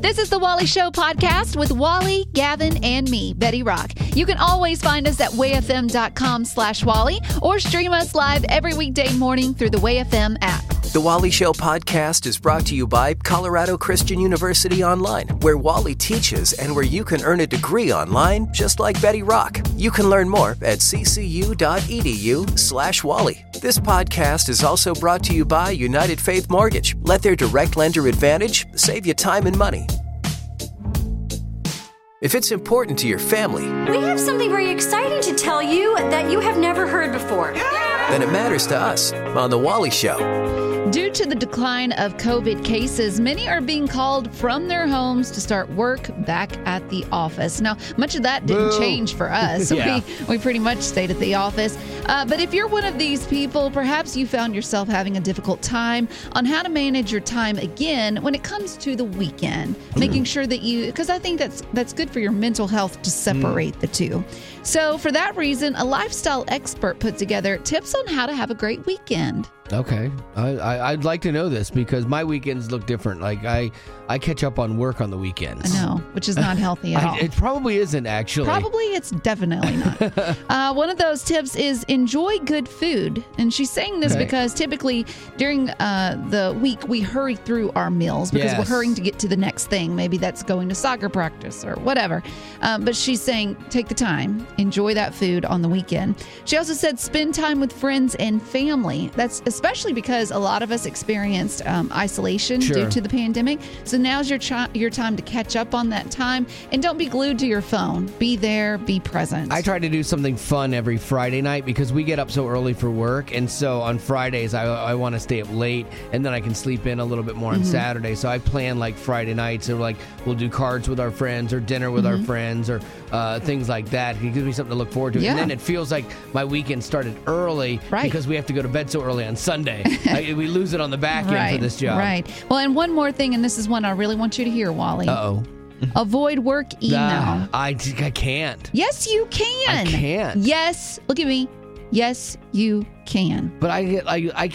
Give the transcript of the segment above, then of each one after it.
This is the Wally Show podcast with Wally, Gavin, and me, Betty Rock. You can always find us at wayfm.com/Wally or stream us live every weekday morning through the WayFM app. The Wally Show podcast is brought to you by Colorado Christian University Online, where Wally teaches and where you can earn a degree online just like Betty Rock. You can learn more at ccu.edu/Wally. This podcast is also brought to you by United Faith Mortgage. Let their direct lender advantage save you time and money. If it's important to your family, we have something very exciting to tell you that you have never heard before. Then it matters to us on The Wally Show. Due to the decline of COVID cases, many are being called from their homes to start work back at the office. Now, much of that didn't change for us. Yeah. We pretty much stayed at the office. But if you're one of these people, perhaps you found yourself having a difficult time on how to manage your time again when it comes to the weekend. Making sure that because I think that's good for your mental health to separate the two. So for that reason, a lifestyle expert put together tips on how to have a great weekend. Okay. I'd like to know this because my weekends look different. Like I catch up on work on the weekends. I know, which is not healthy at all. It probably isn't, actually. Probably it's definitely not. One of those tips is enjoy good food. And she's saying this because typically during the week we hurry through our meals because we're hurrying to get to the next thing. Maybe that's going to soccer practice or whatever. But she's saying take the time, enjoy that food on the weekend. She also said spend time with friends and family. That's especially because a lot of us experienced isolation due to the pandemic. So now's your time to catch up on that time, and don't be glued to your phone. Be there, be present. I try to do something fun every Friday night because we get up so early for work, and so on Fridays I want to stay up late, and then I can sleep in a little bit more on Saturday. So I plan like Friday nights, or like we'll do cards with our friends or dinner with our friends or things like that. It gives me something to look forward to. Yeah. And then it feels like my weekend started early because we have to go to bed so early on Sunday. We lose it on the back end for this job. Right. Well, and one more thing, and this is one I really want you to hear, Wally. Uh-oh. Avoid work email. I can't. Yes, you can. I can't. Yes. Look at me. Yes, you can. But I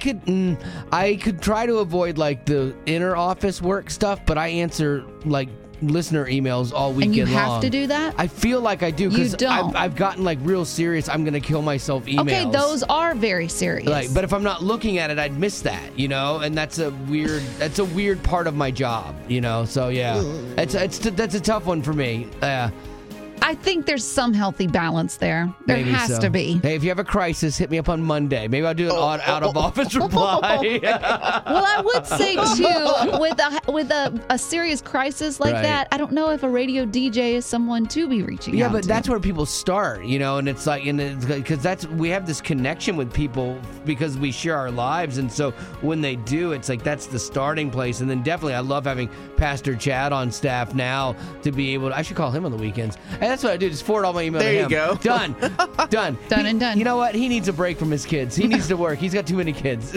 could try to avoid like the inner office work stuff, but I answer like listener emails all weekend long. And you have to do that? I feel like I do because You don't. I've gotten like real serious. I'm going to kill myself emails. Okay, those are very serious. But if I'm not looking at it, I'd miss that, and that's a weird part of my job, So yeah, that's a tough one for me. I think there's some healthy balance there. There Maybe has so. to be. Hey, if you have a crisis, hit me up on Monday. Maybe I'll do an out-of-office reply. Well, I would say, too, with a serious crisis like that, I don't know if a radio DJ is someone to be reaching out to. Yeah, but that's where people start, and it's like, because we have this connection with people because we share our lives, and so when they do, it's like that's the starting place. And then definitely, I love having Pastor Chad on staff now to be able to, I should call him on the weekends. And that's what I do, just forward all my email to him. There you go. Done. Done and done. You know what? He needs a break from his kids. He needs to work. He's got too many kids.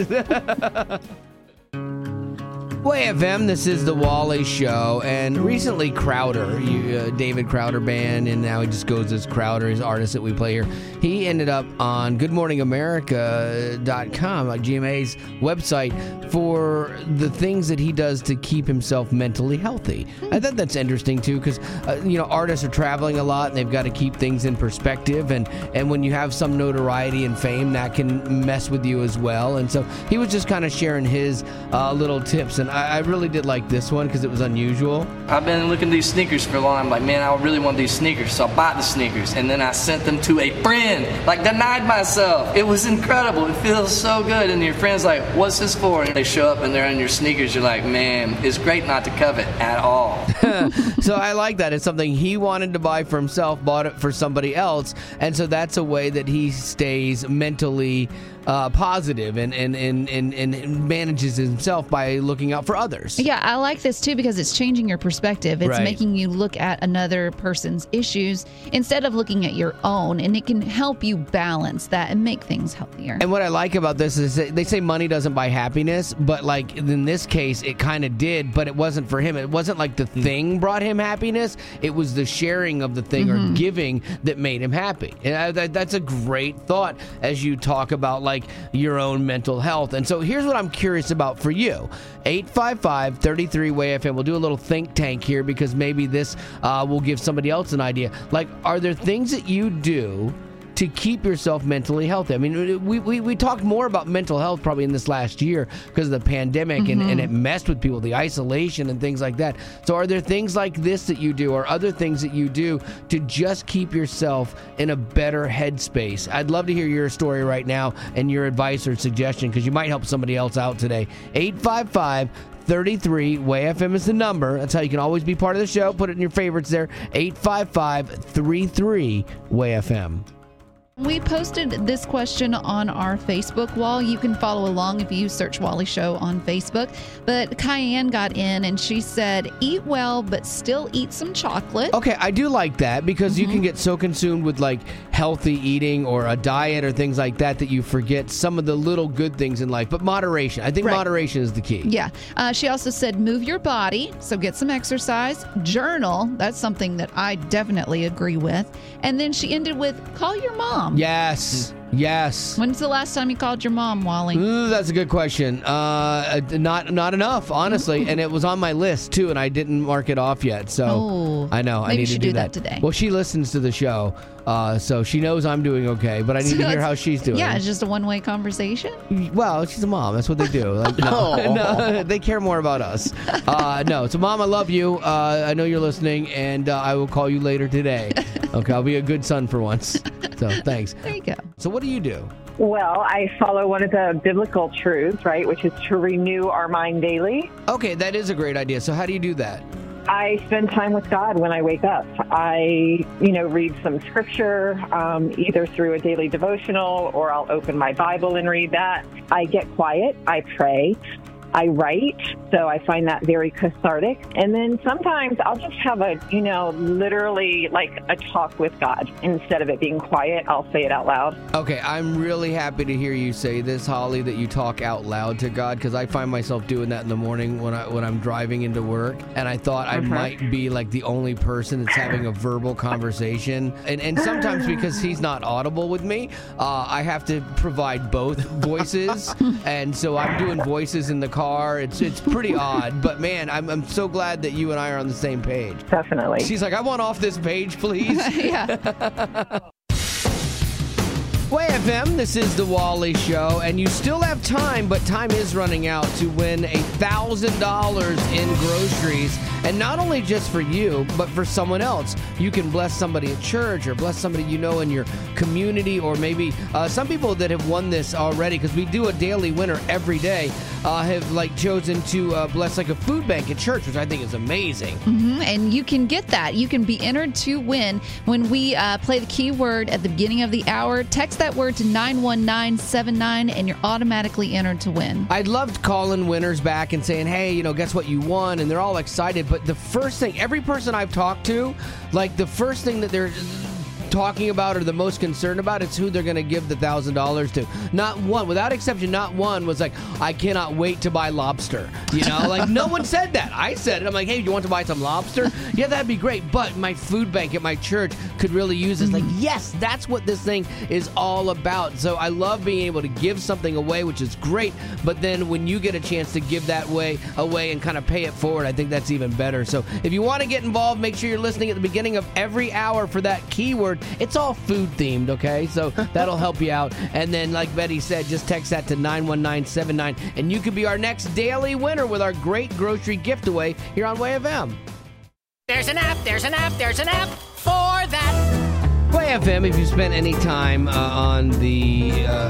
WayFM, this is the Wally Show, and recently Crowder, David Crowder Band, and now he just goes as Crowder, his artist that we play here. He ended up on GoodMorningAmerica.com, GMA's website, for the things that he does to keep himself mentally healthy. I thought that's interesting too, because artists are traveling a lot, and they've got to keep things in perspective, and when you have some notoriety and fame, that can mess with you as well. And so he was just kind of sharing his little tips, and I really did like this one because it was unusual. I've been looking at these sneakers for a long time. I'm like, man, I really want these sneakers. So I bought the sneakers, and then I sent them to a friend. Denied myself. It was incredible. It feels so good. And your friend's like, what's this for? And they show up and they're in your sneakers. You're like, man, it's great not to covet at all. So I like that. It's something he wanted to buy for himself, bought it for somebody else. And so that's a way that he stays mentally positive and manages himself by looking out for others. Yeah, I like this too because it's changing your perspective. It's making you look at another person's issues instead of looking at your own, and it can help you balance that and make things healthier. And what I like about this is they say money doesn't buy happiness, but like in this case, it kind of did, but it wasn't for him. It wasn't like the thing brought him happiness. It was the sharing of the thing or giving that made him happy. And that's a great thought as you talk about like your own mental health. And so here's what I'm curious about for you. 855-33-WAY-FM. We'll do a little think tank here because maybe this will give somebody else an idea. Like, are there things that you do to keep yourself mentally healthy? I mean, we talked more about mental health probably in this last year because of the pandemic and it messed with people, the isolation and things like that. So are there things like this that you do or other things that you do to just keep yourself in a better headspace? I'd love to hear your story right now and your advice or suggestion because you might help somebody else out today. 855-33-WAY-FM is the number. That's how you can always be part of the show. Put it in your favorites there. 855-33-WAY-FM. We posted this question on our Facebook wall. You can follow along if you search Wally Show on Facebook. But Cayenne got in and she said, eat well, but still eat some chocolate. Okay, I do like that because you can get so consumed with like healthy eating or a diet or things like that that you forget some of the little good things in life. But moderation. I think moderation is the key. Yeah. She also said, move your body. So get some exercise. Journal. That's something that I definitely agree with. And then she ended with, call your mom. Yes. Yes. When's the last time you called your mom, Wally? Ooh, that's a good question. Not enough, honestly. And it was on my list, too, and I didn't mark it off yet. So I know. I need to do that today. Well, she listens to the show, so she knows I'm doing okay, but I need to hear how she's doing. Yeah, it's just a one-way conversation? Well, she's a mom. That's what they do. Like, no, they care more about us. No, so, Mom, I love you. I know you're listening, and I will call you later today. Okay, I'll be a good son for once. So, thanks. There you go. So what do you do? Well, I follow one of the biblical truths, right, which is to renew our mind daily. Okay, that is a great idea. So how do you do that? I spend time with God when I wake up. I, read some scripture, either through a daily devotional or I'll open my Bible and read that. I get quiet. I pray. I write, so I find that very cathartic. And then sometimes I'll just have literally like a talk with God. Instead of it being quiet, I'll say it out loud. Okay, I'm really happy to hear you say this, Holly, that you talk out loud to God, because I find myself doing that in the morning when I'm driving into work. And I thought I might be like the only person that's having a verbal conversation. And sometimes because he's not audible with me, I have to provide both voices. And so I'm doing voices in the car. It's pretty odd, but man, I'm so glad that you and I are on the same page. Definitely. She's like, I want off this page, please. Yeah. WAY FM, this is the Wally Show, and you still have time, but time is running out to win $1,000 in groceries. And not only just for you, but for someone else. You can bless somebody at church or bless somebody you know in your community, or maybe some people that have won this already, because we do a daily winner every day, have chosen to bless like a food bank at church, which I think is amazing. And you can get that. You can be entered to win when we play the keyword at the beginning of the hour. Text that word to 91979 and you're automatically entered to win. I'd love calling winners back and saying, hey, guess what, you won, and they're all excited. But the first thing, every person I've talked to, the first thing that they're talking about or the most concerned about, it's who they're going to give the $1,000 to. Not one, without exception, not one was like, I cannot wait to buy lobster. No one said that. I said it. I'm like, hey, do you want to buy some lobster? Yeah, that'd be great. But my food bank at my church could really use this. Yes, that's what this thing is all about. So I love being able to give something away, which is great. But then when you get a chance to give that away and kind of pay it forward, I think that's even better. So if you want to get involved, make sure you're listening at the beginning of every hour for that keyword. It's all food themed, okay? So that'll help you out. And then, like Betty said, just text that to 91979, and you could be our next daily winner with our great grocery gift away here on WAY FM. There's an app for that. WAY FM, if you spend any time on the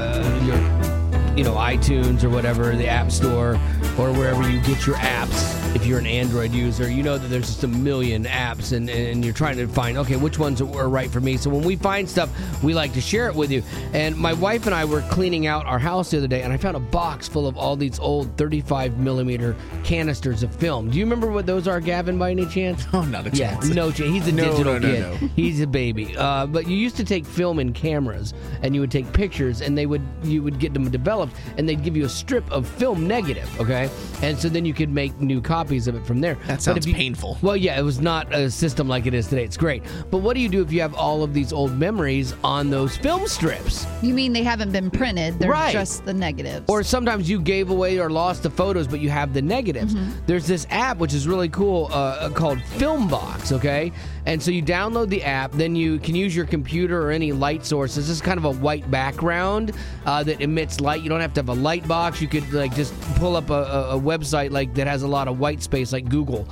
your iTunes or whatever, the App Store, or wherever you get your apps. If you're an Android user, you know that there's just a million apps, and you're trying to find, okay, which ones are right for me. So when we find stuff, we like to share it with you. And my wife and I were cleaning out our house the other day, and I found a box full of all these old 35mm canisters of film. Do you remember what those are, Gavin, by any chance? Oh, not a chance. Yeah, no chance. He's a digital kid. No. He's a baby. But you used to take film in cameras, and you would take pictures, and you would get them developed, and they'd give you a strip of film negative, okay? okay? And so then you could make new copies of it from there. That sounds painful. Well, yeah, it was not a system like it is today. It's great. But what do you do if you have all of these old memories on those film strips? You mean they haven't been printed? They're Right. just the negatives. Or sometimes you gave away or lost the photos, but you have the negatives. There's this app, which is really cool, called Filmbox, okay? And so you download the app, then you can use your computer or any light source. This is kind of a white background that emits light. You don't have to have a light box. You could like just pull up a website like that has a lot of white space, like Google,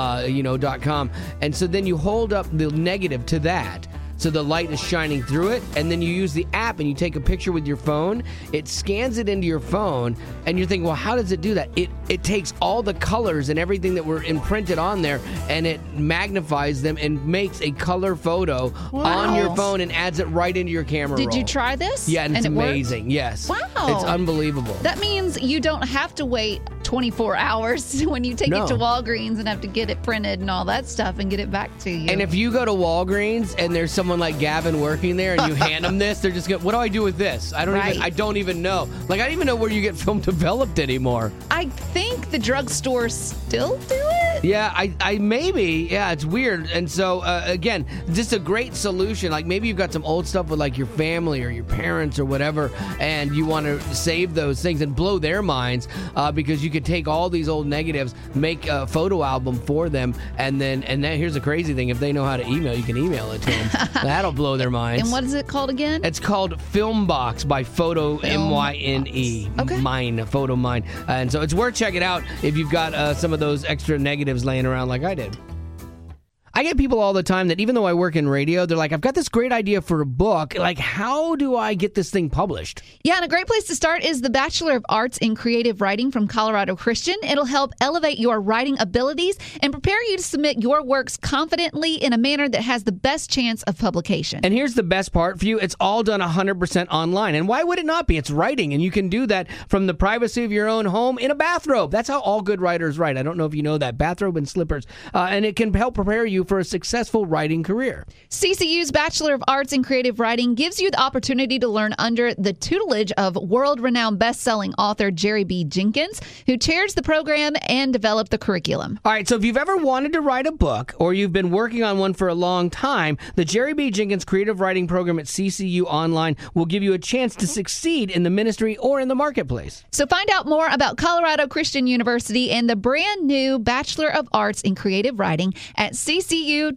.com. And so then you hold up the negative to that. So the light is shining through it, and then you use the app and you take a picture with your phone. It scans it into your phone, and you're thinking, well, how does it do that? It takes all the colors and everything that were imprinted on there, and it magnifies them and makes a color photo on your phone and adds it right into your camera roll. Did you try this? Yeah, and it's it worked? amazing. Yes. Wow. It's unbelievable. That means you don't have to wait 24 hours when you take it to Walgreens and have to get it printed and all that stuff and get it back to you. And if you go to Walgreens and there's someone like Gavin working there and you hand them this, they're just going, what do I do with this? I don't even know. Like, I don't even know where you get film developed anymore. I think the drugstores still do it. Yeah, I maybe. Yeah, it's weird. And so, again, just a great solution. Like, maybe you've got some old stuff with, like, your family or your parents or whatever, and you want to save those things and blow their minds because you could take all these old negatives, make a photo album for them, and then here's the crazy thing. If they know how to email, you can email it to them. That'll blow their minds. And what is it called again? It's called Filmbox by Photo, M-Y-N-E. Okay. Mine, Photo Mine. And so it's worth checking out if you've got some of those extra negatives laying around like I did. I get people all the time that even though I work in radio, they're like, I've got this great idea for a book. Like, how do I get this thing published? Yeah, and a great place to start is the Bachelor of Arts in Creative Writing from Colorado Christian. It'll help elevate your writing abilities and prepare you to submit your works confidently in a manner that has the best chance of publication. And here's the best part for you. It's all done 100% online. And why would it not be? It's writing, and you can do that from the privacy of your own home in a bathrobe. That's how all good writers write. I don't know if you know that. Bathrobe and slippers. And it can help prepare you for a successful writing career. CCU's Bachelor of Arts in Creative Writing gives you the opportunity to learn under the tutelage of world-renowned best-selling author Jerry B. Jenkins, who chairs the program and developed the curriculum. All right, so if you've ever wanted to write a book or you've been working on one for a long time, the Jerry B. Jenkins Creative Writing Program at CCU Online will give you a chance to succeed in the ministry or in the marketplace. So find out more about Colorado Christian University and the brand new Bachelor of Arts in Creative Writing at ccu.edu.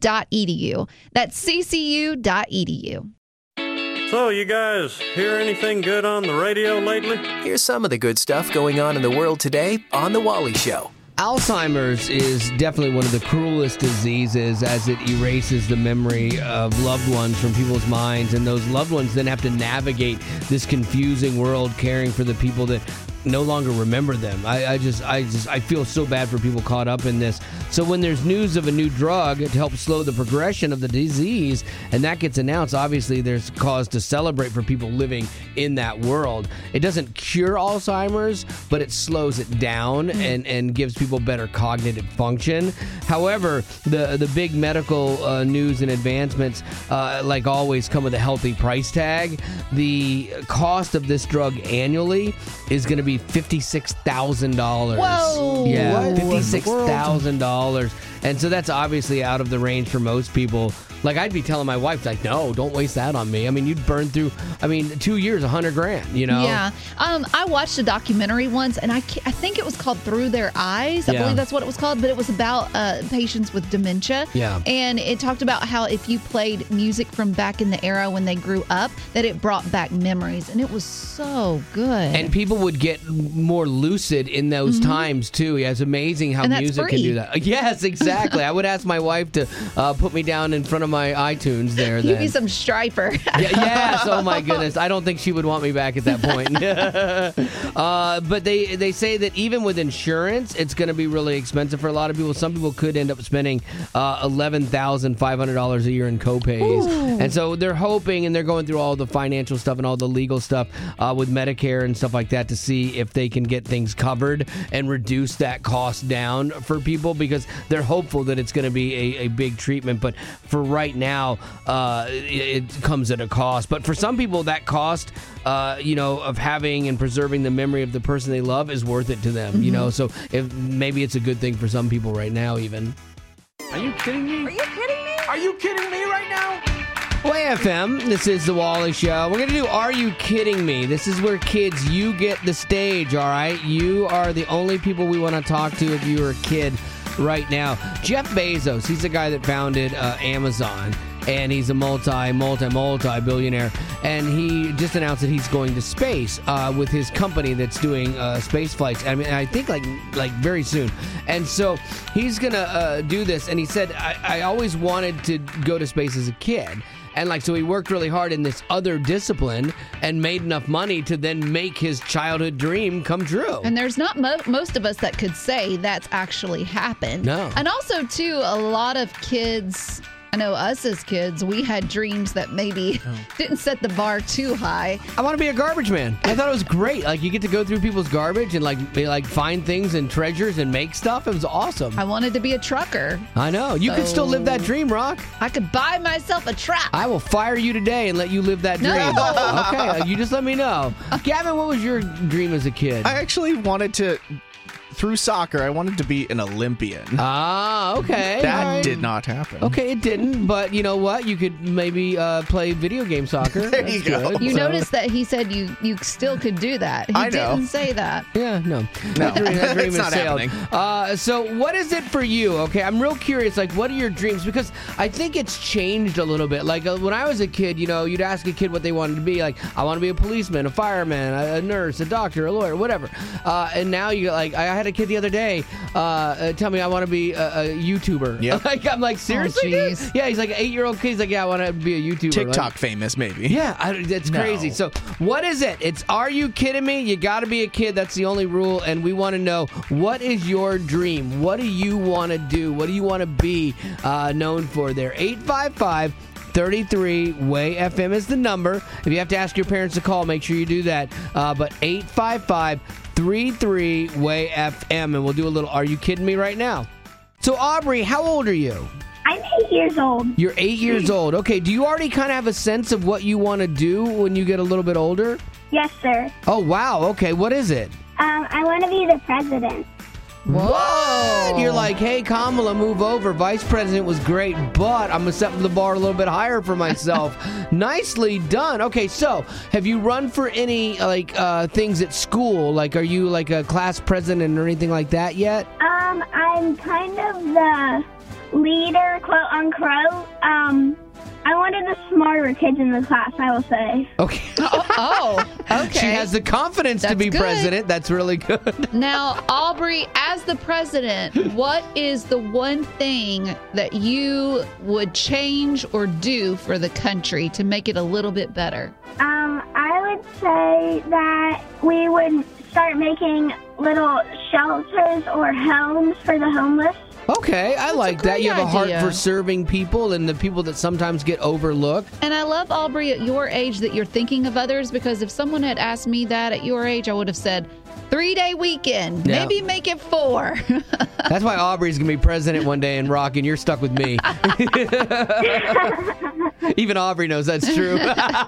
That's ccu.edu. So, you guys hear anything good on the radio lately? Here's some of the good stuff going on in the world today on The Wally Show. Alzheimer's is definitely one of the cruelest diseases as it erases the memory of loved ones from people's minds, and those loved ones then have to navigate this confusing world caring for the people that no longer remember them. I feel so bad for people caught up in this. So when there's news of a new drug to help slow the progression of the disease, and that gets announced, obviously there's cause to celebrate for people living in that world. It doesn't cure Alzheimer's, but it slows it down and gives people better cognitive function. However, the big medical news and advancements, like always, come with a healthy price tag. The cost of this drug annually is going to be $56,000. Whoa! Yeah, $56,000. And so that's obviously out of the range for most people. Like, I'd be telling my wife, like, no, don't waste that on me. I mean, you'd burn through, 2 years, $100,000, you know? Yeah. I watched a documentary once, and I think it was called Through Their Eyes. I believe that's what it was called, but it was about patients with dementia. Yeah. And it talked about how if you played music from back in the era when they grew up, that it brought back memories, and it was so good. And people would get more lucid in those times, too. Yeah, it's amazing how music can do that. Yes, exactly. I would ask my wife to put me down in front of my iTunes there. Give me some Striper. Yes, oh my goodness. I don't think she would want me back at that point. But they say that even with insurance, it's going to be really expensive for a lot of people. Some people could end up spending $11,500 a year in co-pays. Ooh. And so they're hoping, and they're going through all the financial stuff and all the legal stuff with Medicare and stuff like that to see if they can get things covered and reduce that cost down for people, because they're hoping hopeful that it's going to be a big treatment. But for right now, it comes at a cost. But for some people, that cost, of having and preserving the memory of the person they love is worth it to them. So maybe it's a good thing for some people right now, even. Are you kidding me? Are you kidding me? Are you kidding me right now? Way FM, this is The Wally Show. We're going to do Are You Kidding Me? This is where kids, you get the stage, all right? You are the only people we want to talk to if you are a kid right now. Jeff Bezos, he's the guy that founded Amazon, and he's a multi-billionaire, and he just announced that he's going to space with his company that's doing space flights. I mean, I think like very soon. And so he's going to do this, and he said, I always wanted to go to space as a kid. And so he worked really hard in this other discipline and made enough money to then make his childhood dream come true. And there's not most of us that could say that's actually happened. No. And also, too, a lot of kids, I know us as kids, we had dreams that maybe didn't set the bar too high. I want to be a garbage man. I thought it was great. You get to go through people's garbage and find things and treasures and make stuff. It was awesome. I wanted to be a trucker. I know. You could still live that dream, Rock. I could buy myself a truck. I will fire you today and let you live that dream. No. Okay, you just let me know. Gavin, what was your dream as a kid? I actually wanted to... Through soccer, I wanted to be an Olympian. Ah, okay. That did not happen. Okay, it didn't, but you know what? You could maybe play video game soccer. There you go. You noticed that he said you still could do that. He didn't say that. Yeah, no. That dream is not sailed. happening. So what is it for you? Okay, I'm real curious. What are your dreams? Because I think it's changed a little bit. When I was a kid, you'd ask a kid what they wanted to be. I want to be a policeman, a fireman, a nurse, a doctor, a lawyer, whatever. And now you I had a kid the other day tell me I want to be a YouTuber. Yep. I'm seriously? Oh, yeah, he's an 8-year-old kid. He's yeah, I want to be a YouTuber. TikTok famous, maybe. Yeah, that's crazy. So what is it? It's Are You Kidding Me? You got to be a kid. That's the only rule. And we want to know, what is your dream? What do you want to do? What do you want to be known for there? 855-33-WAY-FM is the number. If you have to ask your parents to call, make sure you do that. But 855-33-WAY-FM, and we'll do a little Are You Kidding Me right now. So, Aubrey, how old are you? I'm 8 years old. You're 8 years old. Okay, do you already kind of have a sense of what you want to do when you get a little bit older? Yes, sir. Oh, wow. Okay, what is it? I want to be the president. What? You're hey, Kamala, move over. Vice president was great, but I'm going to set the bar a little bit higher for myself. Nicely done. Okay, so have you run for any things at school? Are you a class president or anything like that yet? I'm kind of the leader, quote unquote. I'm one of the smarter kids in the class, I will say. Okay. Okay. She has the confidence to be president. That's really good. Now, Aubrey, as the president, what is the one thing that you would change or do for the country to make it a little bit better? I would say that we would start making little shelters or homes for the homeless. Okay, I like that. You have a heart idea. for serving people and the people that sometimes get overlooked. And I love, Aubrey, at your age that you're thinking of others, because if someone had asked me that at your age, I would have said 3-day weekend. Yeah. Maybe make it 4. That's why Aubrey's going to be president one day and Rock, and you're stuck with me. Even Aubrey knows that's true.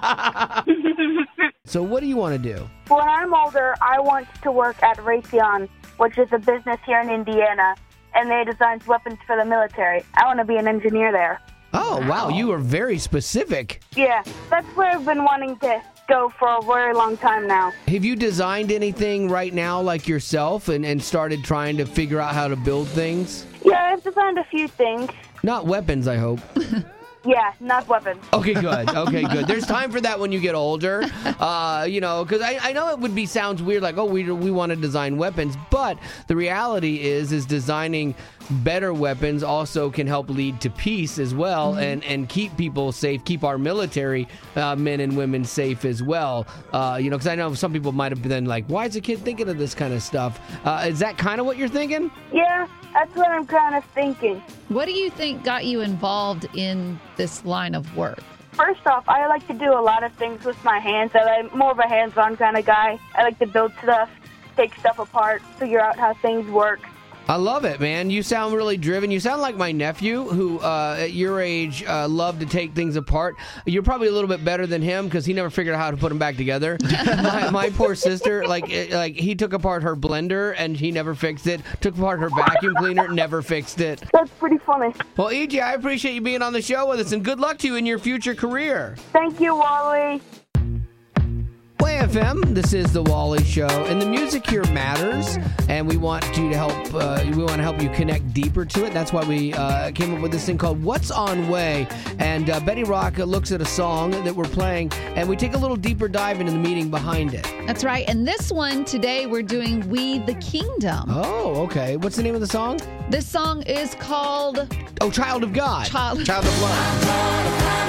So what do you want to do? When I'm older, I want to work at Raytheon, which is a business here in Indiana, and they design weapons for the military. I want to be an engineer there. Oh, wow. You are very specific. Yeah, that's where I've been wanting to go for a very long time now. Have you designed anything right now yourself and started trying to figure out how to build things? Yeah, I've designed a few things. Not weapons, I hope. Yeah, not weapons. Okay, good. Okay, good. There's time for that when you get older. Because I know it would sounds weird, we want to design weapons, but the reality is designing better weapons also can help lead to peace as well, and keep people safe, keep our military men and women safe as well. Because I know some people might have been why is a kid thinking of this kind of stuff? Is that kind of what you're thinking? Yeah, that's what I'm kind of thinking. What do you think got you involved in this line of work? First off, I like to do a lot of things with my hands. I'm more of a hands-on kind of guy. I like to build stuff, take stuff apart, figure out how things work. I love it, man. You sound really driven. You sound like my nephew, who at your age loved to take things apart. You're probably a little bit better than him because he never figured out how to put them back together. my poor sister, like he took apart her blender and he never fixed it. Took apart her vacuum cleaner, never fixed it. That's pretty funny. Well, EJ, I appreciate you being on the show with us, and good luck to you in your future career. Thank you, Wally. Play FM, this is the Wally Show, and the music here matters, and we want you to help. We want to help you connect deeper to it. That's why we came up with this thing called "What's on Way." And Betty Rock looks at a song that we're playing, and we take a little deeper dive into the meaning behind it. That's right. And this one today, we're doing "We the Kingdom." Oh, okay. What's the name of the song? This song is called "Child of God." Child of Love.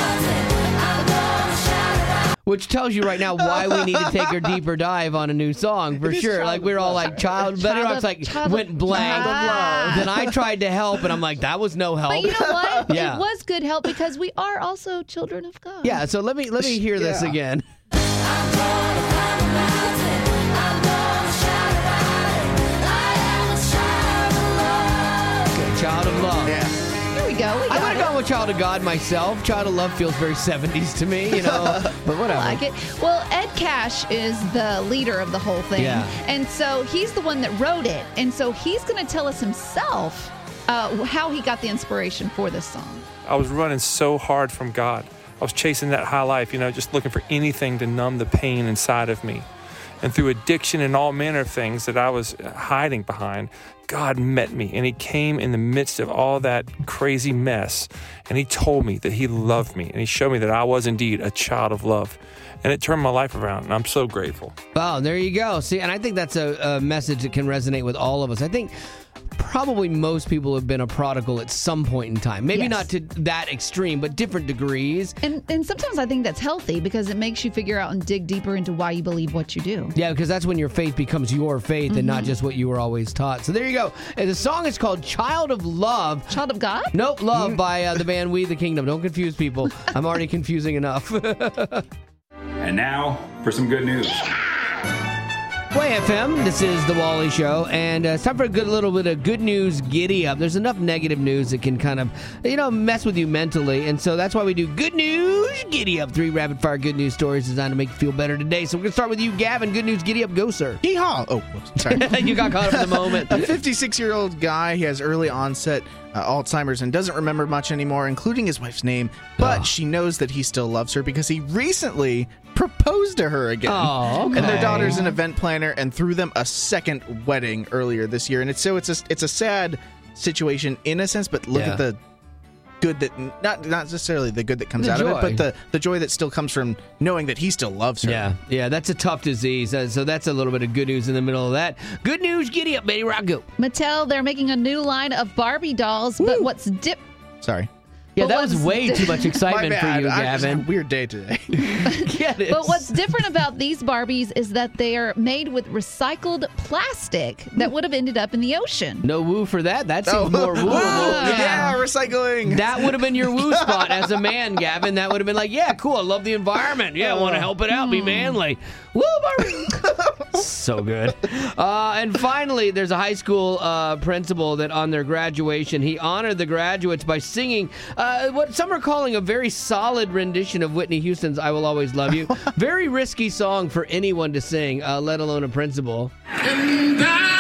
Which tells you right now why we need to take a deeper dive on a new song, for sure. Like, we're all like, Betty Rock's like, went blank. Then I tried to help, and I'm like, that was no help. But you know what? Yeah. It was good help because we are also children of God. Yeah, so let me hear this again. Okay, Child of Love. Yeah. Here we go. I would have gone with Child of God myself. Child of Love feels very 70s to me, but whatever. I like it. Well, Ed Cash is the leader of the whole thing. Yeah. And so he's the one that wrote it. And so he's going to tell us himself how he got the inspiration for this song. I was running so hard from God. I was chasing that high life, just looking for anything to numb the pain inside of me. And through addiction and all manner of things that I was hiding behind, God met me, and he came in the midst of all that crazy mess, and he told me that he loved me, and he showed me that I was indeed a child of love, and it turned my life around, and I'm so grateful. Wow, there you go. See, and I think that's a message that can resonate with all of us. I think probably most people have been a prodigal at some point in time. Maybe not to that extreme, but different degrees. And sometimes I think that's healthy because it makes you figure out and dig deeper into why you believe what you do. Yeah, because that's when your faith becomes your faith and not just what you were always taught. So there you go. And the song is called Child of Love. Child of God? Nope, Love by the band We the Kingdom. Don't confuse people. I'm already confusing enough. And now for some good news. Play FM, this is The Wally Show, and it's time for a little bit of good news giddy up. There's enough negative news that can kind of, mess with you mentally, and so that's why we do good news giddy up. 3 rapid-fire good news stories designed to make you feel better today. So we're going to start with you, Gavin. Good news giddy up. Go, sir. Yeehaw! Oh, sorry. You got caught up in the moment. A 56-year-old guy, he has early onset Alzheimer's and doesn't remember much anymore, including his wife's name, but she knows that he still loves her because he recently proposed to her again. Oh, okay. And their daughter's an event planner and threw them a second wedding earlier this year. And it's a sad situation in a sense, but look at the good that not necessarily the good that comes out of it, but the joy that still comes from knowing that he still loves her. Yeah, that's a tough disease. So that's a little bit of good news in the middle of that. Good news, giddy up, Betty Rock, go. Mattel, they're making a new line of Barbie dolls, but what's Sorry. Yeah, that was way too much excitement for you, Gavin. It's a weird day today. But what's different about these Barbies is that they are made with recycled plastic that would have ended up in the ocean. No woo for that. That seems more wooable. Yeah, recycling. That would have been your woo spot as a man, Gavin. That would have been like, yeah, cool. I love the environment. Yeah, I want to help it out. Be manly. Woo, Barbie. So good. And finally, there's a high school principal that on their graduation, he honored the graduates by singing what some are calling a very solid rendition of Whitney Houston's I Will Always Love You. Very risky song for anyone to sing, let alone a principal. And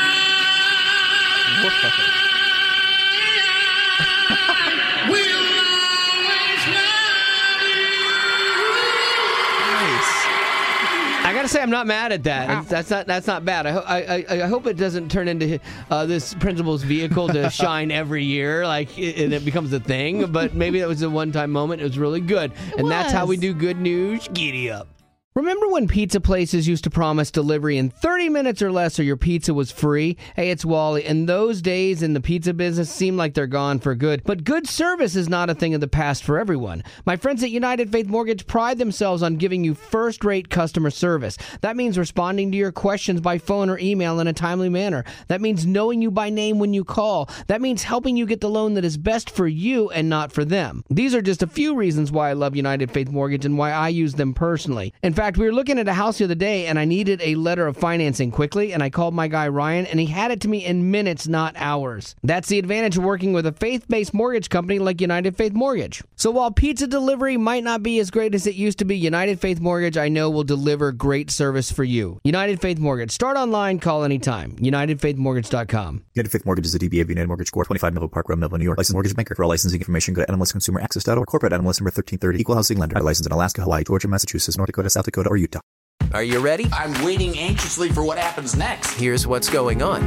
I gotta say, I'm not mad at that. Wow. That's not bad. I hope it doesn't turn into this principal's vehicle to shine every year, and it becomes a thing. But maybe that was a one-time moment. It was really good, that's how we do good news. Giddy up. Remember when pizza places used to promise delivery in 30 minutes or less or your pizza was free? Hey, it's Wally. And those days in the pizza business seem like they're gone for good. But good service is not a thing of the past for everyone. My friends at United Faith Mortgage pride themselves on giving you first-rate customer service. That means responding to your questions by phone or email in a timely manner. That means knowing you by name when you call. That means helping you get the loan that is best for you and not for them. These are just a few reasons why I love United Faith Mortgage and why I use them personally. In fact, fact, we were looking at a house the other day, and I needed a letter of financing quickly, and I called my guy Ryan, and he had it to me in minutes, not hours. That's the advantage of working with a faith-based mortgage company like United Faith Mortgage. So while pizza delivery might not be as great as it used to be, United Faith Mortgage, I know, will deliver great service for you. United Faith Mortgage. Start online, call anytime. UnitedFaithMortgage.com. United Faith Mortgage is a DBA of United Mortgage Corp. 25 Melville Park Road, Melville, New York. Licensed mortgage banker. For all licensing information, go to NMLSConsumerAccess.org. Corporate NMLS number 1330. Equal housing lender. Licensed in Alaska, Hawaii, Georgia, Massachusetts, North Dakota, South Dakota, or Utah. Are you ready? I'm waiting anxiously for what happens next. Here's what's going on.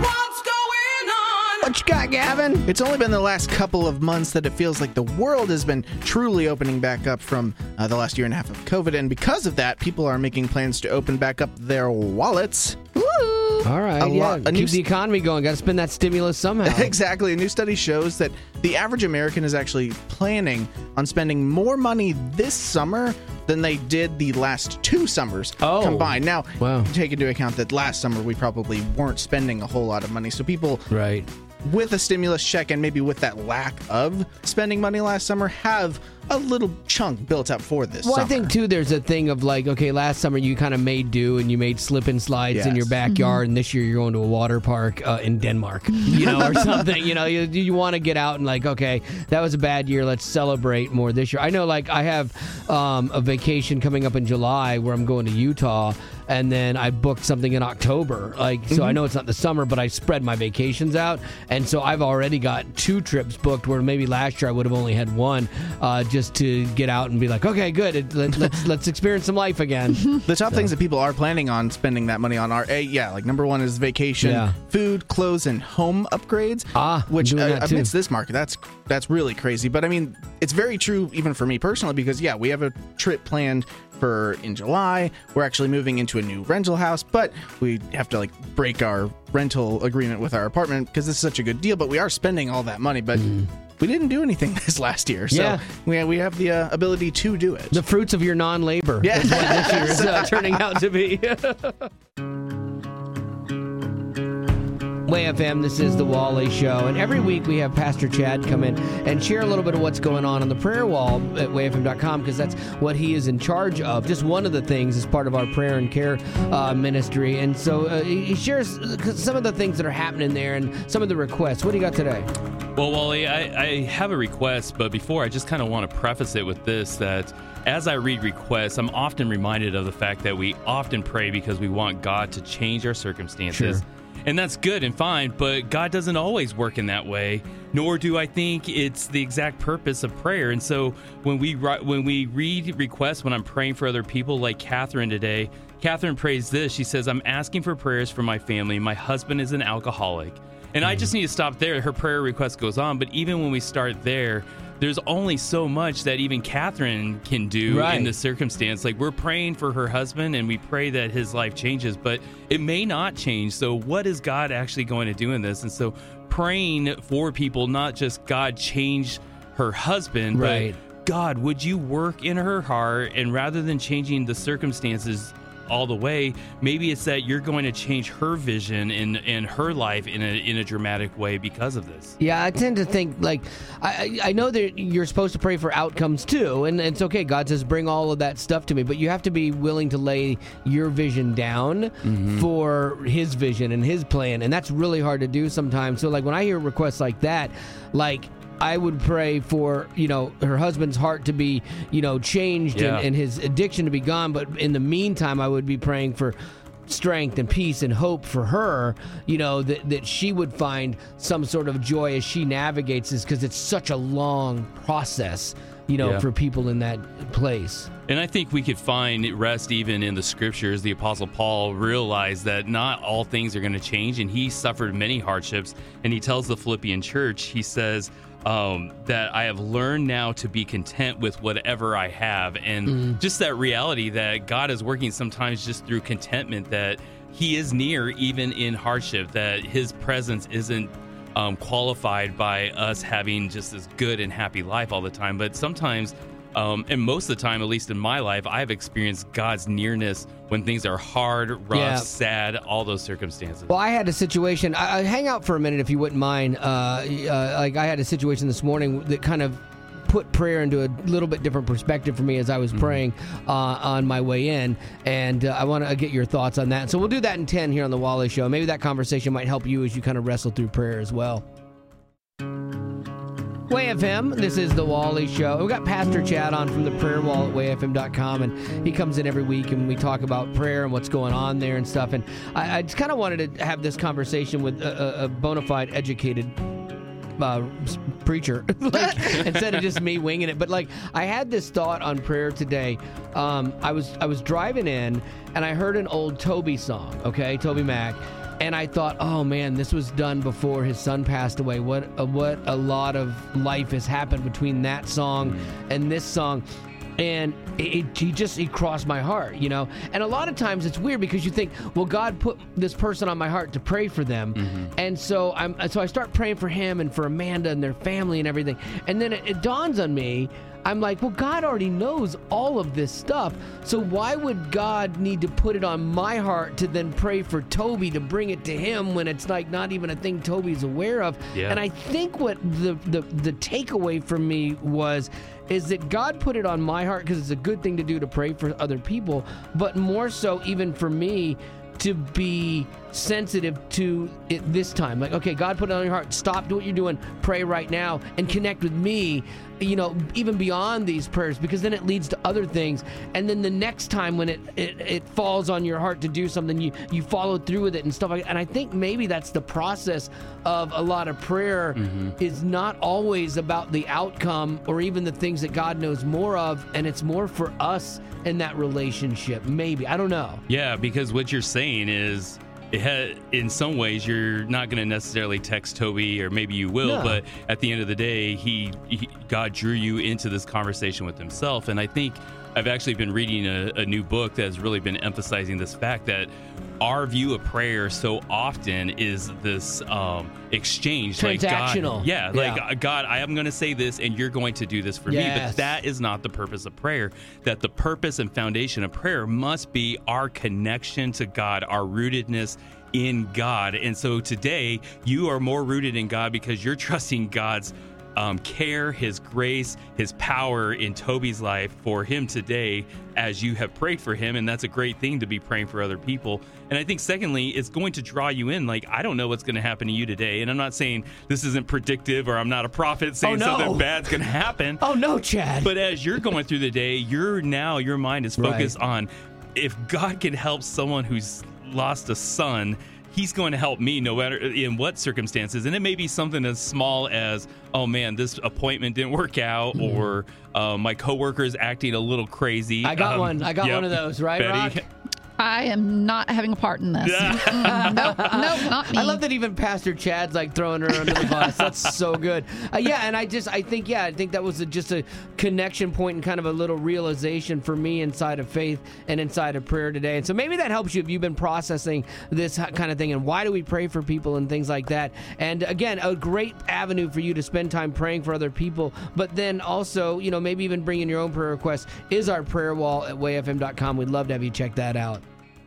What you got, Gavin? It's only been the last couple of months that it feels like the world has been truly opening back up from the last year and a half of COVID. And because of that, people are making plans to open back up their wallets. Woo! All right, keep the economy going. Got to spend that stimulus somehow. Exactly. A new study shows that the average American is actually planning on spending more money this summer than they did the last 2 summers combined. Now, take into account that last summer we probably weren't spending a whole lot of money. So people with a stimulus check and maybe with that lack of spending money last summer have a little chunk built up for this summer. I think, too, there's a thing of like, okay, last summer you kind of made do and you made slip and slides in your backyard, and this year you're going to a water park in Denmark, or something. You want to get out and like, okay, that was a bad year. Let's celebrate more this year. I know, like, I have a vacation coming up in July where I'm going to Utah, and then I booked something in October. So I know it's not the summer, but I spread my vacations out, and so I've already got 2 trips booked where maybe last year I would have only had 1. Just to get out and be like, okay, good, let's experience some life again. The top things that people are planning on spending that money on are, number 1 is vacation, food, clothes, and home upgrades. Which amidst this market, that's really crazy. But I mean, it's very true even for me personally, because we have a trip planned for in July. We're actually moving into a new rental house, but we have to break our rental agreement with our apartment because this is such a good deal. But we are spending all that money, but we didn't do anything this last year, so we have the ability to do it. The fruits of your non-labor is what this year is turning out to be. Way FM, this is the Wally Show, and every week we have Pastor Chad come in and share a little bit of what's going on the prayer wall at wayfm.com, because that's what he is in charge of. Just one of the things is part of our prayer and care ministry, and so he shares some of the things that are happening there and some of the requests. What do you got today? Well, Wally, I have a request, but before I just kind of want to preface it with this, that as I read requests, I'm often reminded of the fact that we often pray because we want God to change our circumstances. Sure. And that's good and fine, but God doesn't always work in that way, nor do I think it's the exact purpose of prayer. And so when we read requests, when I'm praying for other people, like Catherine today, Catherine prays this. She says, I'm asking for prayers for my family. My husband is an alcoholic. And I just need to stop there. Her prayer request goes on, but even when we start there, there's only so much that even Catherine can do in this circumstance. Like, we're praying for her husband, and we pray that his life changes, but it may not change. So what is God actually going to do in this? And so praying for people, not just God change her husband, but God, would you work in her heart? And rather than changing the circumstances all the way, maybe it's that you're going to change her vision in her life in a dramatic way because of this. Yeah, I tend to think, I know that you're supposed to pray for outcomes too, and it's okay. God says, bring all of that stuff to me, but you have to be willing to lay your vision down for his vision and his plan, and that's really hard to do sometimes. So when I hear requests like that, I would pray for, her husband's heart to be, changed and his addiction to be gone. But in the meantime, I would be praying for strength and peace and hope for her, that she would find some sort of joy as she navigates this, because it's such a long process, for people in that place. And I think we could find rest even in the scriptures. The Apostle Paul realized that not all things are going to change, and he suffered many hardships. And he tells the Philippian church, he says, that I have learned now to be content with whatever I have. And just that reality that God is working sometimes just through contentment, that he is near even in hardship, that his presence isn't qualified by us having just this good and happy life all the time. But sometimes, and most of the time, at least in my life, I've experienced God's nearness when things are hard, rough, sad, all those circumstances. Well, I had a situation. I hang out for a minute if you wouldn't mind. I had a situation this morning that kind of put prayer into a little bit different perspective for me as I was praying on my way in. And I want to get your thoughts on that. So we'll do that in 10 here on The Wally Show. Maybe that conversation might help you as you kind of wrestle through prayer as well. WayFM, this is The Wally Show. We've got Pastor Chad on from the prayer wall at wayfm.com, and he comes in every week and we talk about prayer and what's going on there and stuff. And I just kind of wanted to have this conversation with a bona fide, educated preacher, instead of just me winging it. But I had this thought on prayer today. I was driving in and I heard an old Toby song, Toby Mac. And I thought, oh man, this was done before his son passed away. What a lot of life has happened between that song and this song. And he crossed my heart, And a lot of times it's weird because you think, well, God put this person on my heart to pray for them. And so I start praying for him and for Amanda and their family and everything. And then it dawns on me, I'm like, well, God already knows all of this stuff. So why would God need to put it on my heart to then pray for Toby to bring it to him when it's not even a thing Toby's aware of? Yeah. And I think what the takeaway from me is that God put it on my heart because it's a good thing to do to pray for other people, but more so even for me to be sensitive to it this time. Okay, God put it on your heart. Stop, do what you're doing. Pray right now and connect with me, even beyond these prayers, because then it leads to other things. And then the next time when it falls on your heart to do something, you follow through with it and stuff like that. And I think maybe that's the process of a lot of prayer is not always about the outcome or even the things that God knows more of. And it's more for us in that relationship. Maybe. I don't know. Yeah, because what you're saying is, in some ways, you're not going to necessarily text Toby, or maybe you will, but at the end of the day, God drew you into this conversation with himself. And I think I've actually been reading a new book that has really been emphasizing this fact that our view of prayer so often is this exchange. Transactional. God, I am going to say this and you're going to do this for me. But that is not the purpose of prayer. That the purpose and foundation of prayer must be our connection to God, our rootedness in God. And so today you are more rooted in God because you're trusting God's care, his grace, his power in Toby's life for him today as you have prayed for him. And that's a great thing to be praying for other people. And I think secondly, it's going to draw you in. I don't know what's going to happen to you today. And I'm not saying this isn't predictive or I'm not a prophet saying something bad's going to happen. Oh no, Chad. But as you're going through the day, your mind is focused on, if God can help someone who's lost a son, he's going to help me no matter in what circumstances. And it may be something as small as, oh man, this appointment didn't work out, or my coworker is acting a little crazy. I got one. I got one of those, right, Betty? Rock? I am not having a part in this. Nope, not me. I love that even Pastor Chad's throwing her under the bus. That's so good. And I think that was just a connection point and kind of a little realization for me inside of faith and inside of prayer today. And so maybe that helps you if you've been processing this kind of thing and why do we pray for people and things like that. And again, a great avenue for you to spend time praying for other people, but then also, maybe even bring in your own prayer requests is our prayer wall at wayfm.com. We'd love to have you check that out.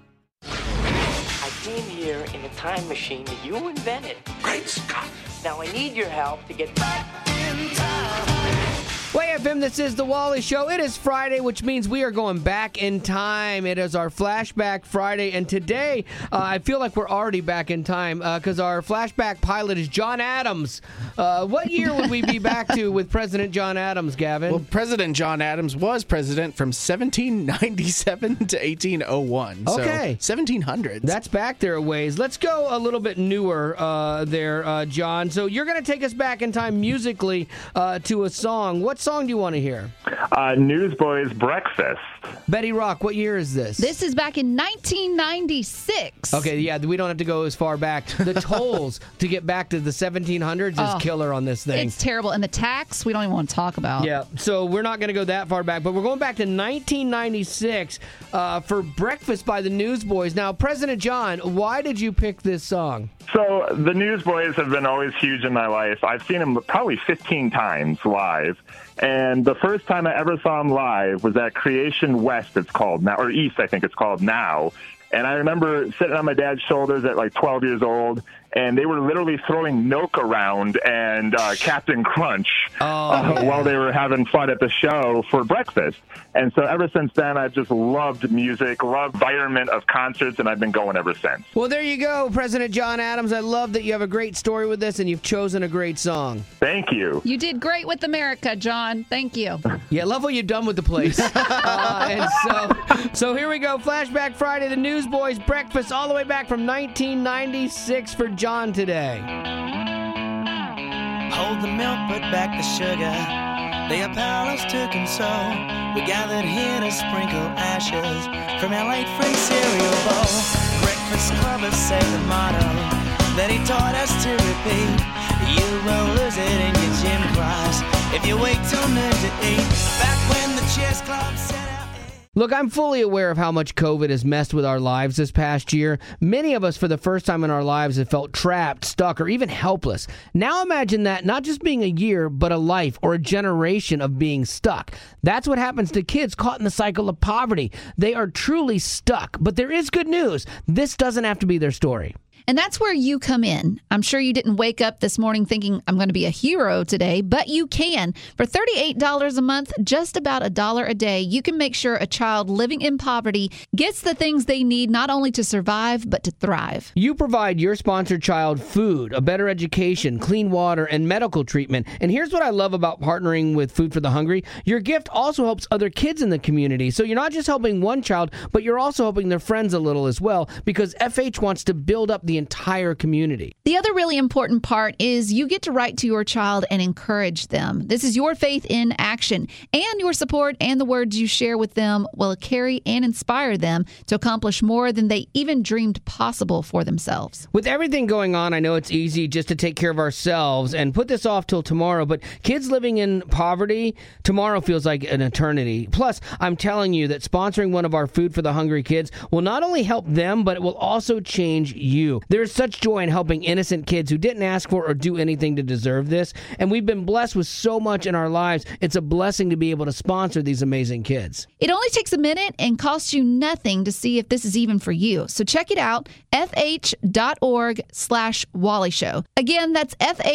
I came here in a time machine that you invented. Great Scott! Now I need your help to get back in time. WayFM, this is The Wally Show. It is Friday, which means we are going back in time. It is our Flashback Friday, and today I feel like we're already back in time because our flashback pilot is John Adams. What year would we be back to with President John Adams, Gavin? Well, President John Adams was president from 1797 to 1801. Okay. So 1700s. That's back there a ways. Let's go a little bit newer there, John. So you're going to take us back in time musically to a song. What song do you want to hear? Newsboys Breakfast. Betty Rock, what year is this? This is back in 1996. Okay, yeah, we don't have to go as far back. The tolls to get back to the 1700s is killer on this thing. It's terrible. And the tax, we don't even want to talk about. Yeah, so we're not going to go that far back, but we're going back to 1996 for Breakfast by the Newsboys. Now, President John, why did you pick this song? So the Newsboys have been always huge in my life. I've seen them probably 15 times live. And the first time I ever saw them live was at Creation West, it's called now, or East, I think it's called now. And I remember sitting on my dad's shoulders at 12 years old, and they were literally throwing milk around and Captain Crunch while they were having fun at the show for breakfast. And so ever since then, I've just loved music, loved the environment of concerts, and I've been going ever since. Well, there you go, President John Adams. I love that you have a great story with this, and you've chosen a great song. Thank you. You did great with America, John. Thank you. Yeah, love what you've done with the place. So here we go. Flashback Friday, the Newsboys Breakfast, all the way back from 1996 for John today. Hold the milk, put back the sugar. Lay a palace to console. We gathered here to sprinkle ashes from our late friend's cereal bowl. Breakfast Club has said the motto that he taught us to repeat. You will lose it in your gym class if you wait till noon to eat. Back when the Cheers Club set out. Look, I'm fully aware of how much COVID has messed with our lives this past year. Many of us, for the first time in our lives, have felt trapped, stuck, or even helpless. Now imagine that not just being a year, but a life or a generation of being stuck. That's what happens to kids caught in the cycle of poverty. They are truly stuck. But there is good news. This doesn't have to be their story. And that's where you come in. I'm sure you didn't wake up this morning thinking, I'm going to be a hero today, but you can. For $38 a month, just about $1 a day, you can make sure a child living in poverty gets the things they need not only to survive, but to thrive. You provide your sponsored child food, a better education, clean water, and medical treatment. And here's what I love about partnering with Food for the Hungry. Your gift also helps other kids in the community. So you're not just helping one child, but you're also helping their friends a little as well, because FH wants to build up the entire community. The other really important part is you get to write to your child and encourage them. This is your faith in action, and your support and the words you share with them will carry and inspire them to accomplish more than they even dreamed possible for themselves. With everything going on, I know it's easy just to take care of ourselves and put this off till tomorrow, but kids living in poverty, tomorrow feels like an eternity. Plus, I'm telling you that sponsoring one of our Food for the Hungry kids will not only help them, but it will also change you. There's such joy in helping innocent kids who didn't ask for or do anything to deserve this, and we've been blessed with so much in our lives. It's a blessing to be able to sponsor these amazing kids. It only takes a minute and costs you nothing to see if this is even for you. So check it out, fh.org/Wally Show. Again, that's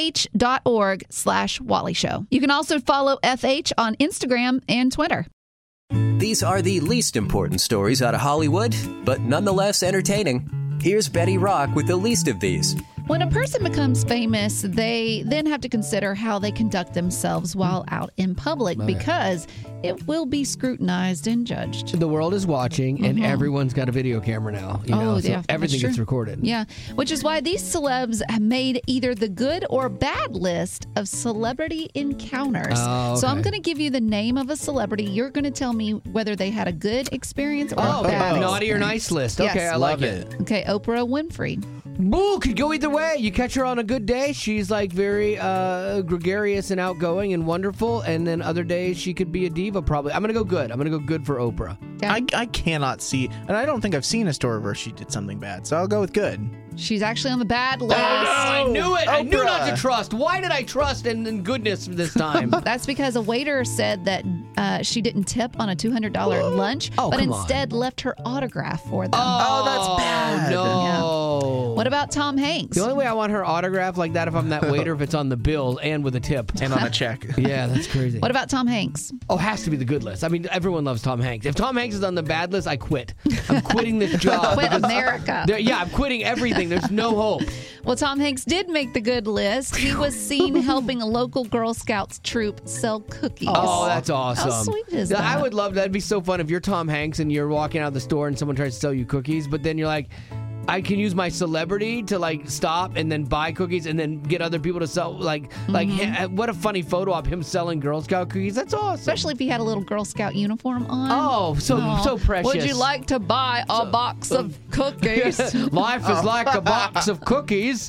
fh.org/Wally Show. You can also follow FH on Instagram and Twitter. These are the least important stories out of Hollywood, but nonetheless entertaining. Here's Betty Rock with the least of these. When a person becomes famous, they then have to consider how they conduct themselves while out in public, because it will be scrutinized and judged. The world is watching, and everyone's got a video camera now. So everything gets recorded. Yeah, which is why these celebs have made either the good or bad list of celebrity encounters. So I'm going to give you the name of a celebrity. You're going to tell me whether they had a good experience or a bad. Naughty or nice list. Okay, yes. I like it. Okay, Oprah Winfrey. Boo, could go either way. You catch her on a good day, she's like very gregarious and outgoing and wonderful, and then other days she could be a diva probably. I'm going to go good. I'm going to go good for Oprah. I cannot see, and I don't think I've seen a story where she did something bad, so I'll go with good. She's actually on the bad list. I knew it. Oprah. I knew not to trust. Why did I trust in goodness this time? That's because a waiter said that she didn't tip on a $200 lunch, but instead left her autograph for them. Oh, that's bad. No. Yeah. What about Tom Hanks? The only way I want her autograph like that if I'm that waiter, if it's on the bill and with a tip. And on a check. Yeah, that's crazy. What about Tom Hanks? Oh, has to be the good list. I mean, everyone loves Tom Hanks. If Tom Hanks is on the bad list, I quit. I'm quitting this job. Quit America. Yeah, I'm quitting everything. There's no hope. Well, Tom Hanks did make the good list. He was seen helping a local Girl Scouts troop sell cookies. Oh, that's awesome. How sweet is that? I would love that. It'd be so fun if you're Tom Hanks and you're walking out of the store and someone tries to sell you cookies, but then you're like, I can use my celebrity to like stop and then buy cookies and then get other people to sell like what a funny photo of him selling Girl Scout cookies. That's awesome. Especially if he had a little Girl Scout uniform on. Oh, so precious. Would you like to buy a box of cookies? Life is like a box of cookies.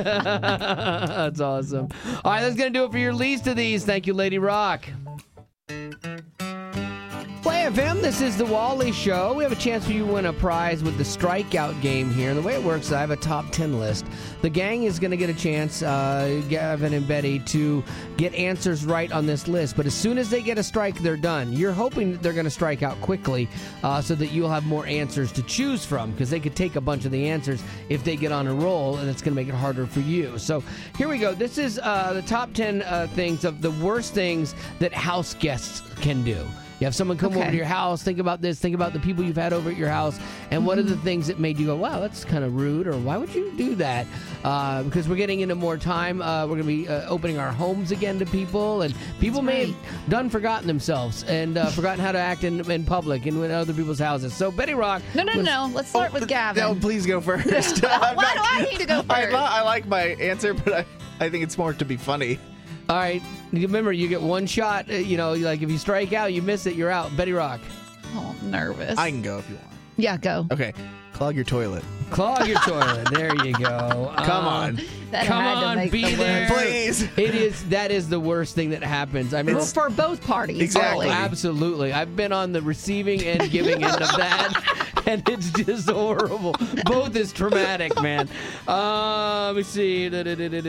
That's awesome. All right, that's going to do it for your least of these. Thank you, Lady Rock. WayFM, this is the Wally Show. We have a chance for you to win a prize with the strikeout game here. And the way it works is I have a top 10 list. The gang is going to get a chance, Gavin and Betty, to get answers right on this list. But as soon as they get a strike, they're done. You're hoping that they're going to strike out quickly so that you'll have more answers to choose from, because they could take a bunch of the answers if they get on a roll, and it's going to make it harder for you. So here we go. This is the top 10 things of the worst things that house guests can do. You have someone come over to your house, think about this, think about the people you've had over at your house, and what are the things that made you go, wow, that's kind of rude, or why would you do that? Because we're getting into more time. We're going to be opening our homes again to people, and people may have forgotten themselves and forgotten how to act in public and in other people's houses. So, Betty Rock. No. Let's start with Gavin. No, please go first. Why do I need to go first? I like my answer, but I think it's more to be funny. All right. Remember, you get one shot. Like if you strike out, you miss it, you're out. Betty Rock. Oh, I'm nervous. I can go if you want. Yeah, go. Okay. Clog your toilet. Clog your toilet. There you go. Come on. Come on, be there. Please. That is the worst thing that happens. I mean, for both parties. Exactly. Oh, absolutely. I've been on the receiving and giving end of that, and it's just horrible. Both is traumatic, man. Let me see. That's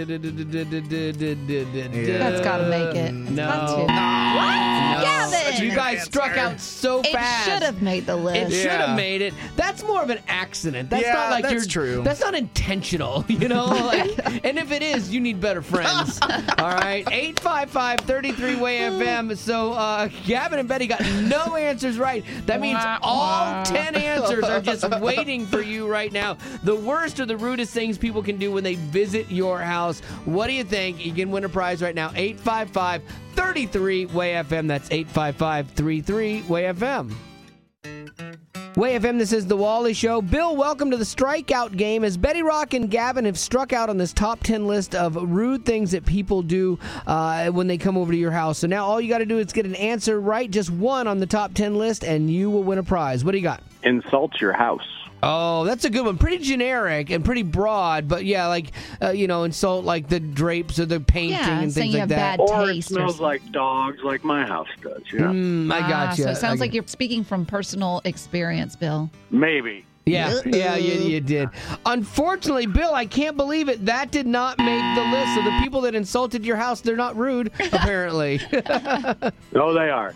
got to make it. No. What? Gavin! You guys struck out so fast. It should have made the list. It should have made it. That's more of an accident. That's not like that's true. That's not intentional, And if it is, you need better friends. All right, 855-33-WAY-FM. So Gavin and Betty got no answers right. That means all 10 answers are just waiting for you right now. The worst or the rudest things people can do when they visit your house. What do you think? You can win a prize right now. 855-33-WAY-FM. That's 855-33-WAY-FM. WayFM, this is the Wally Show. Bill, welcome to the strikeout game. As Betty Rock and Gavin have struck out on this top 10 list of rude things that people do when they come over to your house. So now all you got to do is get an answer right, just one on the top 10 list, and you will win a prize. What do you got? Insult your house. Oh, that's a good one. Pretty generic and pretty broad, but yeah, like, insult like the drapes or the painting and things like that. Or it smells like dogs, like my house does. I got you. So it sounds like you're speaking from personal experience, Bill. Maybe. Yeah, you did. Unfortunately, Bill, I can't believe it. That did not make the list. So the people that insulted your house, they're not rude, apparently. No, they are.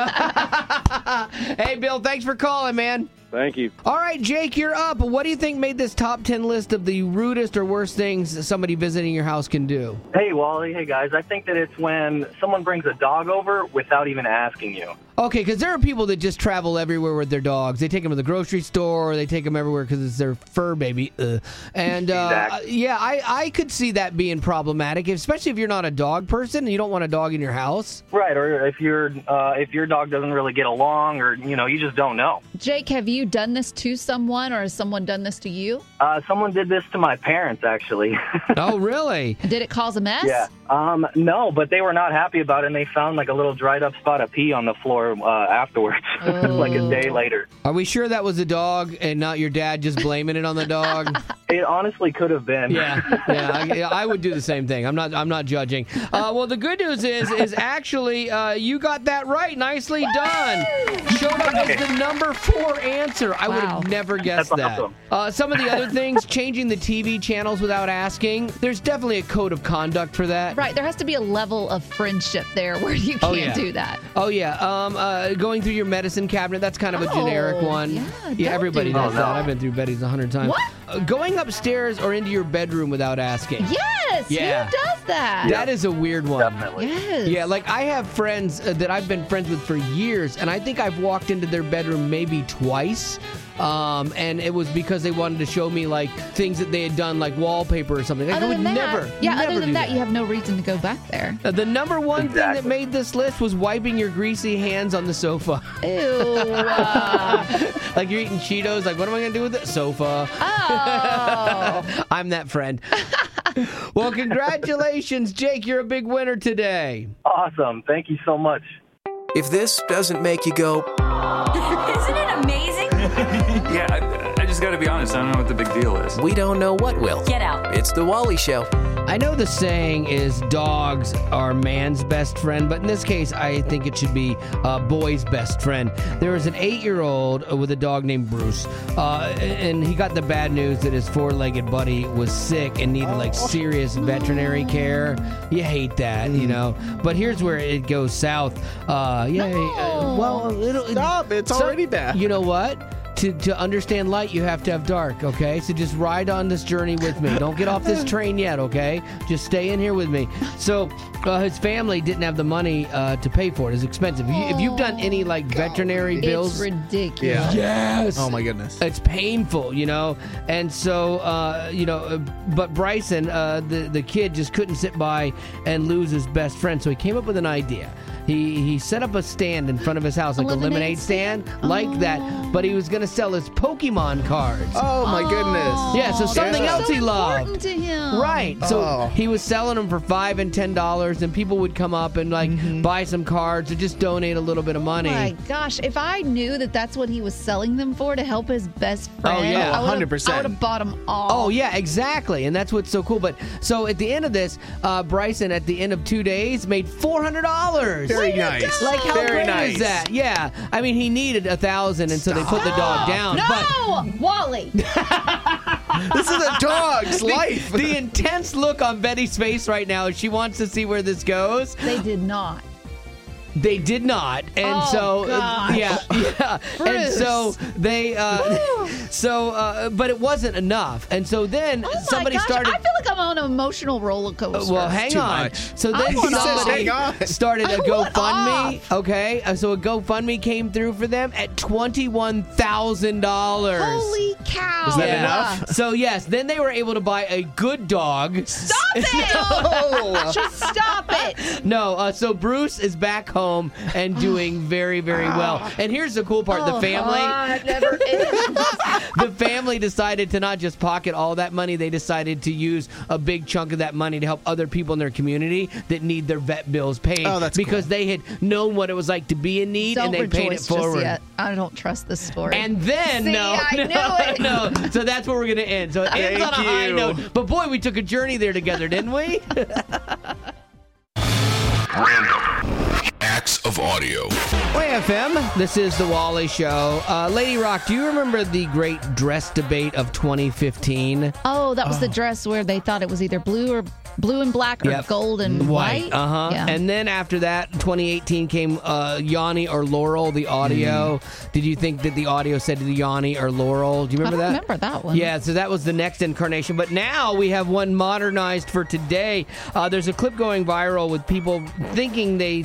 Hey, Bill, thanks for calling, man. Thank you. All right, Jake, you're up. What do you think made this top 10 list of the rudest or worst things somebody visiting your house can do? Hey, Wally. Hey, guys. I think that it's when someone brings a dog over without even asking you. Okay, because there are people that just travel everywhere with their dogs. They take them to the grocery store, or they take them everywhere because it's their fur baby. And exactly. I could see that being problematic, especially if you're not a dog person and you don't want a dog in your house. Right, or if your dog doesn't really get along, or you just don't know. Jake, have you done this to someone, or has someone done this to you? Someone did this to my parents, actually. Oh, really? Did it cause a mess? Yeah. No, but they were not happy about it, and they found like a little dried up spot of pee on the floor afterwards, like a day later. Are we sure that was a dog and not your dad just blaming it on the dog? It honestly could have been. Yeah, I would do the same thing. I'm not judging. Well, the good news is actually you got that right. Nicely done. Showed up as the number 4 answer. I would have never guessed that. Awesome. Some of the other things, changing the TV channels without asking. There's definitely a code of conduct for that. Right. There has to be a level of friendship there where you can't do that. Oh, yeah. Going through your medicine cabinet, that's kind of a generic one. Yeah, everybody does that. I've been through Betty's 100 times. What? Going upstairs or into your bedroom without asking. Yes. Yeah. Who does that? That is a weird one. Definitely. Yes. Yeah, like I have friends that I've been friends with for years, and I think I've walked into their bedroom maybe twice. And it was because they wanted to show me like things that they had done, like wallpaper or something. I would never other than do that, you have no reason to go back there. The number one thing that made this list was wiping your greasy hands on the sofa. Ew. Like you're eating Cheetos. Like, what am I going to do with the sofa? Oh. I'm that friend. Well, congratulations, Jake. You're a big winner today. Awesome. Thank you so much. If this doesn't make you go, Isn't it amazing? Yeah, I just got to be honest. I don't know what the big deal is. we don't know what will. Get out. It's The Wally Show. I know the saying is dogs are man's best friend, but in this case, I think it should be boy's best friend. There was an 8-year-old with a dog named Bruce, and he got the bad news that his 4-legged buddy was sick and needed like serious veterinary care. You hate that, you know. But here's where it goes south. Stop! It's already bad. You know what? To understand light, you have to have dark, okay? So just ride on this journey with me. Don't get off this train yet, okay? Just stay in here with me. So his family didn't have the money to pay for it. It's expensive. If you've done any like veterinary bills, it's ridiculous. Yes. Oh my goodness. It's painful, you know. And so, but Bryson, the kid, just couldn't sit by and lose his best friend. So he came up with an idea. He set up a stand in front of his house, like a lemonade stand, like that. But he was going to sell his Pokemon cards. Oh, my goodness. Yeah, so something else he loved. Important to him. Right. So he was selling them for $5 and $10, and people would come up and like buy some cards or just donate a little bit of money. Oh my gosh, if I knew that that's what he was selling them for to help his best friend, oh yeah, 100%. I would have bought them all. Oh yeah, exactly, and that's what's so cool. But so at the end of this, Bryson, at the end of 2 days, made $400. Very nice. Like how Very great nice. is that? Yeah, I mean he needed 1,000, and so they put the dog down. No, Wally. This is a dog's life. The intense look on Betty's face right now is she wants to see where this goes. They did not. They did not, and gosh. yeah, and so they, but it wasn't enough, and so then somebody started. I feel like I'm on an emotional roller coaster. Well, hang on. Much. So then somebody started a GoFundMe. Okay, so a GoFundMe came through for them at $21,000. Holy cow! Was that enough? So yes, then they were able to buy a good dog. Stop it! No. Just stop it! No, so Bruce is back home and doing very, very well. And here's the cool part: the family, it never ends. the family decided to not just pocket all that money; they decided to use a big chunk of that money to help other people in their community that need their vet bills paid. Oh, that's because cool. they had known what it was like to be in need, and they paid it forward. Just yet. I don't trust this story. And then no. So that's where we're gonna end. So it ends on a high note. But boy, we took a journey there together, didn't we? Random acts of audio. YFM, this is the Wally Show. Lady Rock, do you remember the great dress debate of 2015? Oh, that was the dress where they thought it was either blue and black or gold and white. Yeah. And then after that, 2018 came Yanni or Laurel, the audio. Did you think that the audio said to the Yanni or Laurel? Do you remember that? I remember that one. Yeah, so that was the next incarnation. But now we have one modernized for today. There's a clip going viral with people thinking they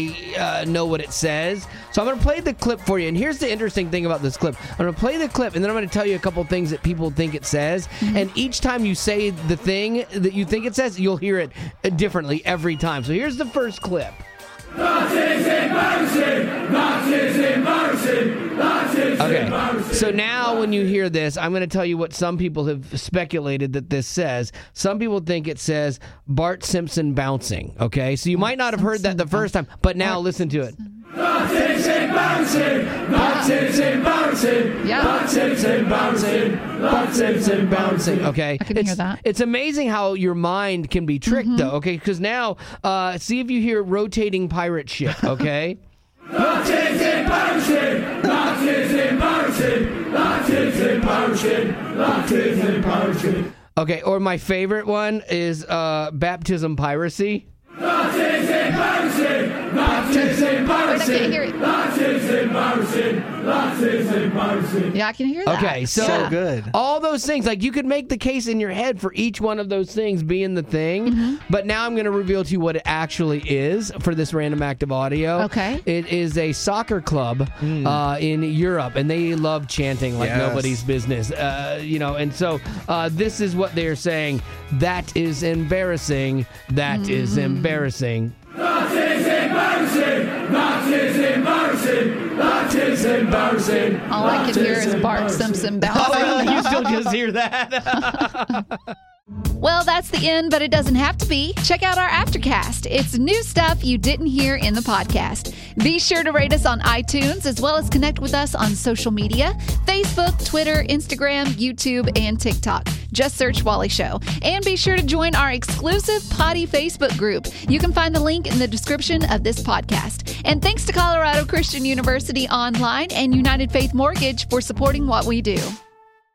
know what it says. So I'm going to play the clip for you. And here's the interesting thing about this clip. I'm going to play the clip, and then I'm going to tell you a couple things that people think it says. And each time you say the thing that you think it says, you'll hear it differently every time. So here's the first clip. That is embarrassing! That is embarrassing! That is embarrassing! So now when you hear this, I'm going to tell you what some people have speculated that this says. Some people think it says Bart Simpson bouncing, okay? So you might not have heard that the first time, but now listen to it. That is embarrassing! That is embarrassing! Yeah. That is embarrassing! That is embarrassing! Okay. I can hear that. It's amazing how your mind can be tricked, though, okay? Because now, see if you hear rotating pirate ship, okay? That is embarrassing! That is embarrassing! That is embarrassing! That is embarrassing! Okay, or my favorite one is baptism piracy. That is embarrassing! That is embarrassing! I can't hear it. That is embarrassing! That is embarrassing! Yeah, I can hear that. Okay, so good. All those things, like you could make the case in your head for each one of those things being the thing, but now I'm going to reveal to you what it actually is for this random act of audio. Okay. It is a soccer club in Europe, and they love chanting like nobody's business, and so this is what they're saying. That is embarrassing. That is embarrassing. That is embarrassing! That is embarrassing! That is embarrassing! All I can hear is Bart Simpson bouncing. Oh, you still just hear that? Well, that's the end, but it doesn't have to be. Check out our Aftercast. It's new stuff you didn't hear in the podcast. Be sure to rate us on iTunes, as well as connect with us on social media, Facebook, Twitter, Instagram, YouTube, and TikTok. Just search Wally Show. And be sure to join our exclusive Potty Facebook group. You can find the link in the description of this podcast. And thanks to Colorado Christian University Online and United Faith Mortgage for supporting what we do.